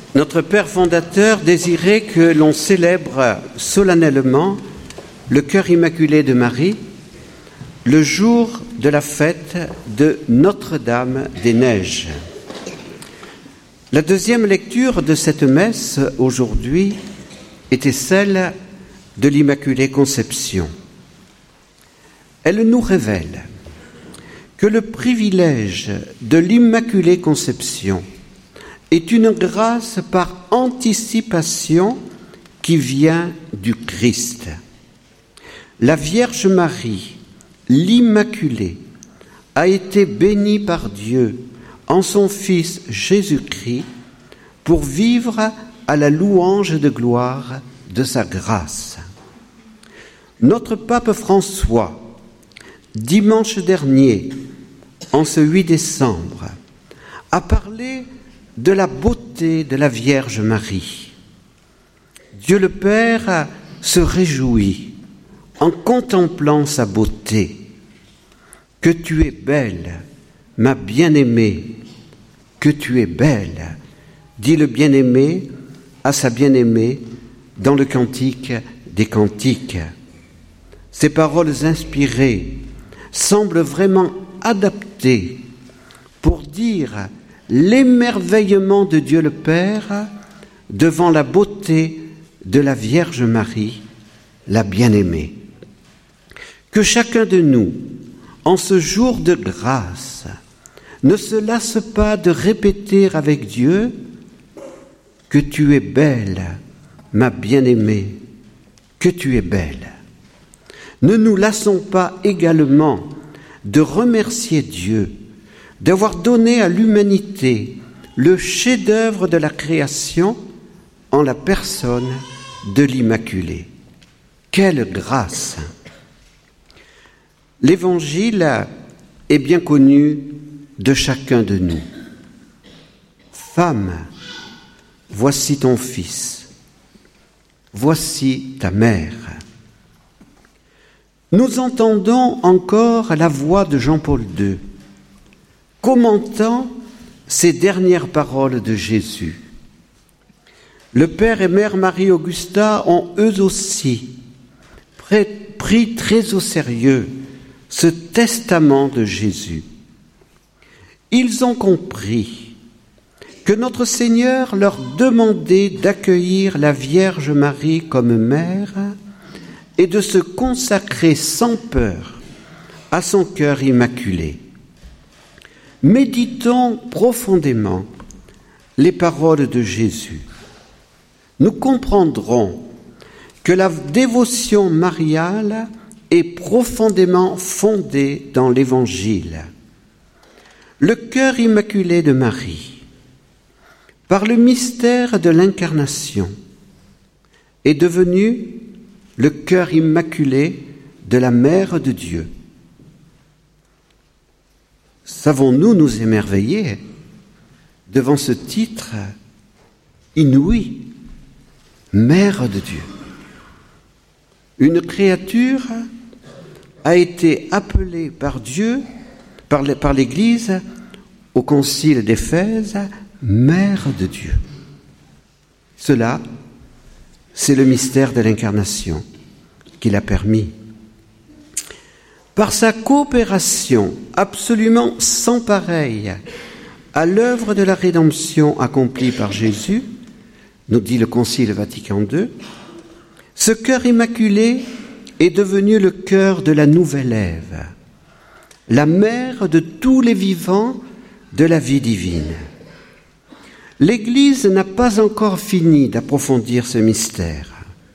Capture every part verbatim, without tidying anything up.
Notre Père fondateur désirait que l'on célèbre solennellement le cœur immaculé de Marie le jour de la fête de Notre-Dame des Neiges. La deuxième lecture de cette messe aujourd'hui était celle de l'Immaculée Conception. Elle nous révèle que le privilège de l'Immaculée Conception est une grâce par anticipation qui vient du Christ. La Vierge Marie, l'Immaculée, a été bénie par Dieu en son Fils Jésus-Christ pour vivre à la louange de gloire de sa grâce. Notre pape François, dimanche dernier, en ce huit décembre, a parlé de la beauté de la Vierge Marie. Dieu le Père se réjouit en contemplant sa beauté. Que tu es belle, ma bien-aimée, que tu es belle, dit le bien-aimé à sa bien-aimée dans le Cantique des Cantiques. Ces paroles inspirées semblent vraiment adaptées pour dire l'émerveillement de Dieu le Père devant la beauté de la Vierge Marie, la bien-aimée. Que chacun de nous, en ce jour de grâce, ne se lasse pas de répéter avec Dieu que tu es belle, ma bien-aimée, que tu es belle. Ne nous lassons pas également de remercier Dieu d'avoir donné à l'humanité le chef-d'œuvre de la création en la personne de l'Immaculée. Quelle grâce! L'Évangile est bien connu de chacun de nous. Femme, voici ton fils, voici ta mère. Nous entendons encore la voix de Jean-Paul deux, commentant ces dernières paroles de Jésus. Le Père et Mère Marie-Augusta ont eux aussi pris très au sérieux ce testament de Jésus. Ils ont compris que notre Seigneur leur demandait d'accueillir la Vierge Marie comme mère et de se consacrer sans peur à son cœur immaculé. Méditons profondément les paroles de Jésus. Nous comprendrons que la dévotion mariale est profondément fondée dans l'Évangile. Le cœur immaculé de Marie, par le mystère de l'incarnation, est devenu le cœur immaculé de la Mère de Dieu. Savons-nous nous émerveiller devant ce titre inouï, Mère de Dieu? Une créature a été appelée par Dieu, par l'Église, au concile d'Éphèse, Mère de Dieu. Cela, c'est le mystère de l'incarnation qu'il a permis. Par sa coopération absolument sans pareille à l'œuvre de la rédemption accomplie par Jésus, nous dit le Concile Vatican deux, ce cœur immaculé est devenu le cœur de la nouvelle Ève, la mère de tous les vivants de la vie divine. L'Église n'a pas encore fini d'approfondir ce mystère.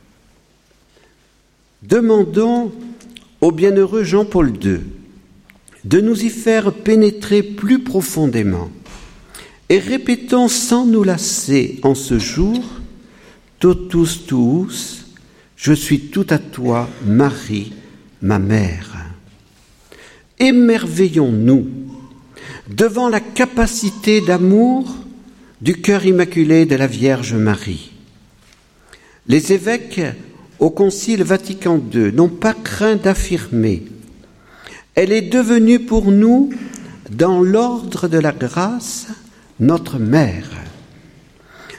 Demandons au bienheureux Jean-Paul deux de nous y faire pénétrer plus profondément et répétons sans nous lasser en ce jour « Totus tuus, je suis tout à toi, Marie, ma mère ». Émerveillons-nous devant la capacité d'amour du cœur immaculé de la Vierge Marie. Les évêques au Concile Vatican deux n'ont pas craint d'affirmer « Elle est devenue pour nous, dans l'ordre de la grâce, notre mère ».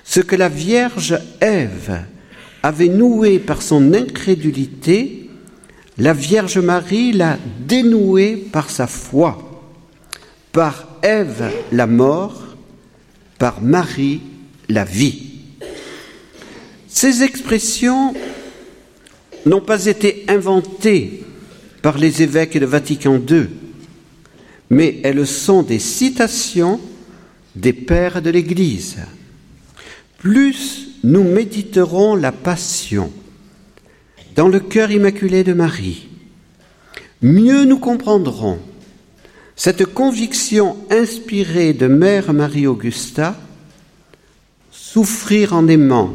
ce que la Vierge Ève avait noué par son incrédulité, la Vierge Marie l'a dénoué par sa foi. Par Ève, la mort, par Marie, la vie. Ces expressions n'ont pas été inventées par les évêques de Vatican deux, mais elles sont des citations des pères de l'Église. Plus nous méditerons la Passion dans le cœur immaculé de Marie, mieux nous comprendrons cette conviction inspirée de Mère Marie-Augusta: souffrir en aimant,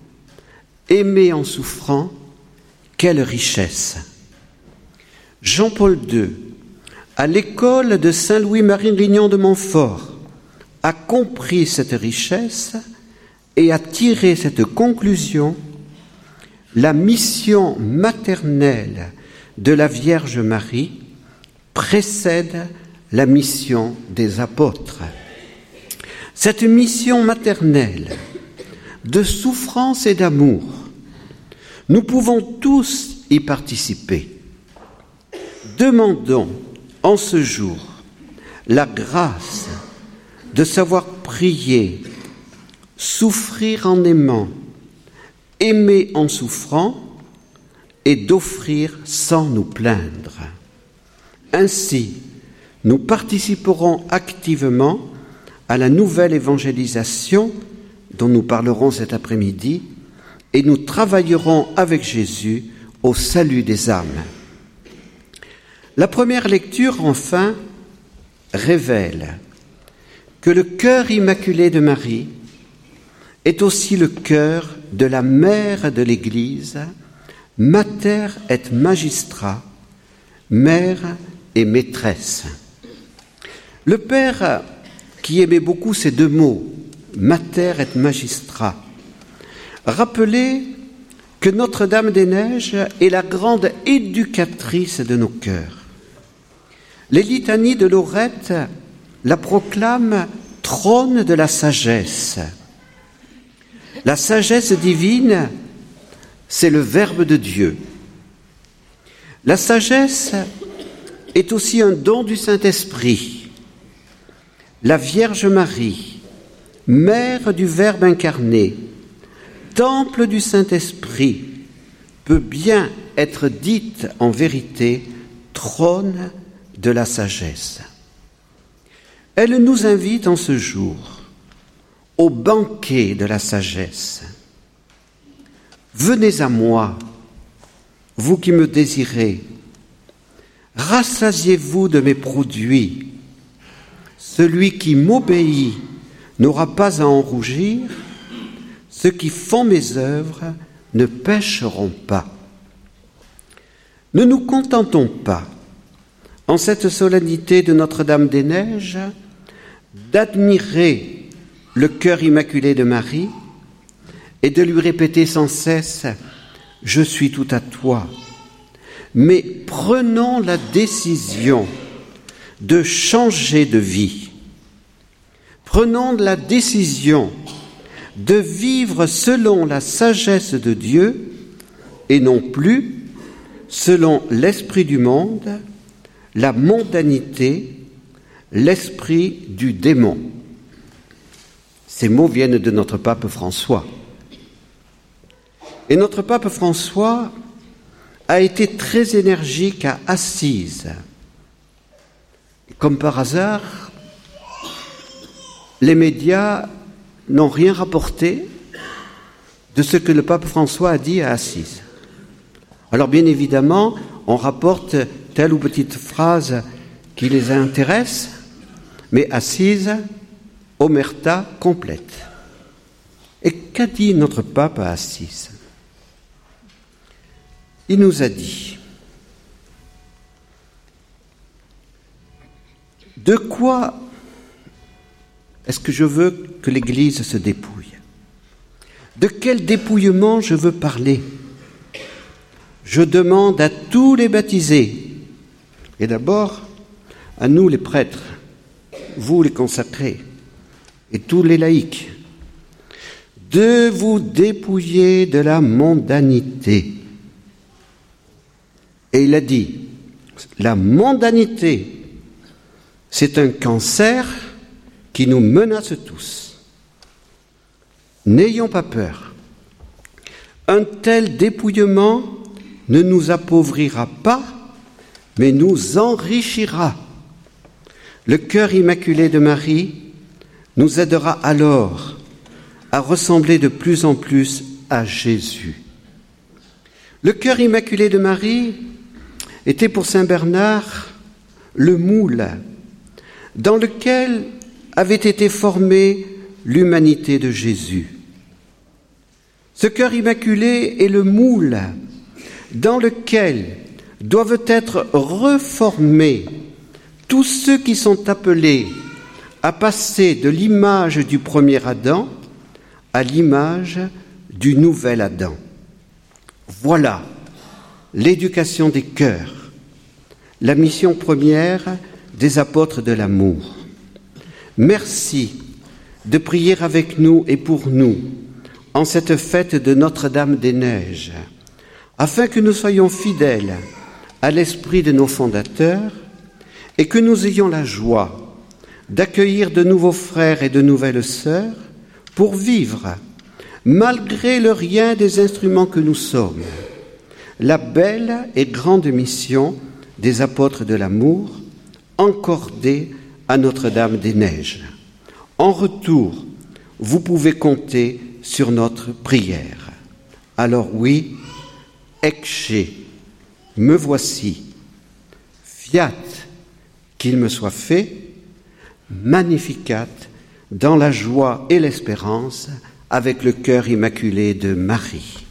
aimer en souffrant, quelle richesse! Jean-Paul deux, à l'école de Saint-Louis-Marie-Grignon de Montfort, a compris cette richesse et a tiré cette conclusion: la mission maternelle de la Vierge Marie précède la mission des apôtres. Cette mission maternelle de souffrance et d'amour, nous pouvons tous y participer. Demandons en ce jour la grâce de savoir prier, souffrir en aimant, aimer en souffrant et d'offrir sans nous plaindre. Ainsi, nous participerons activement à la nouvelle évangélisation dont nous parlerons cet après-midi et nous travaillerons avec Jésus au salut des âmes. La première lecture, enfin, révèle que le cœur immaculé de Marie est aussi le cœur de la mère de l'Église, mater et magistra, mère et maîtresse. Le Père, qui aimait beaucoup ces deux mots, mater et magistra, rappelait que Notre-Dame-des-Neiges est la grande éducatrice de nos cœurs. Les litanies de Lorette la proclament trône de la sagesse. La sagesse divine, c'est le Verbe de Dieu. La sagesse est aussi un don du Saint-Esprit. La Vierge Marie, mère du Verbe incarné, temple du Saint-Esprit, peut bien être dite en vérité trône de la sagesse. Elle nous invite en ce jour au banquet de la sagesse. Venez à moi, vous qui me désirez, rassasiez-vous de mes produits. Celui qui m'obéit n'aura pas à en rougir, ceux qui font mes œuvres ne pécheront pas. Ne nous contentons pas, en cette solennité de Notre-Dame-des-Neiges, d'admirer le cœur immaculé de Marie et de lui répéter sans cesse « Je suis tout à toi », mais prenons la décision de changer de vie. Prenons la décision de vivre selon la sagesse de Dieu et non plus selon l'esprit du monde, la mondanité, l'esprit du démon. Ces mots viennent de notre pape François. Et notre pape François a été très énergique à Assise. Comme par hasard, les médias n'ont rien rapporté de ce que le pape François a dit à Assise. Alors bien évidemment, on rapporte telle ou petite phrase qui les intéresse, mais Assise, omerta complète. Et qu'a dit notre pape à Assise? Il nous a dit: de quoi est-ce que je veux que l'Église se dépouille? De quel dépouillement je veux parler? Je demande à tous les baptisés, et d'abord à nous les prêtres, vous les consacrés, et tous les laïcs, de vous dépouiller de la mondanité. Et il a dit, la mondanité, c'est un cancer qui nous menace tous. N'ayons pas peur. Un tel dépouillement ne nous appauvrira pas, mais nous enrichira. Le cœur immaculé de Marie nous aidera alors à ressembler de plus en plus à Jésus. Le cœur immaculé de Marie était pour saint Bernard le moule dans lequel avait été formée l'humanité de Jésus. Ce cœur immaculé est le moule dans lequel doivent être reformés tous ceux qui sont appelés à passer de l'image du premier Adam à l'image du nouvel Adam. Voilà l'éducation des cœurs, la mission première des apôtres de l'amour. Merci de prier avec nous et pour nous en cette fête de Notre-Dame-des-Neiges, afin que nous soyons fidèles à l'esprit de nos fondateurs et que nous ayons la joie d'accueillir de nouveaux frères et de nouvelles sœurs pour vivre, malgré le rien des instruments que nous sommes, la belle et grande mission des apôtres de l'amour encordée à Notre-Dame-des-Neiges. En retour, vous pouvez compter sur notre prière. Alors oui, ecce, me voici, fiat, qu'il me soit fait, magnificat, dans la joie et l'espérance, avec le cœur immaculé de Marie.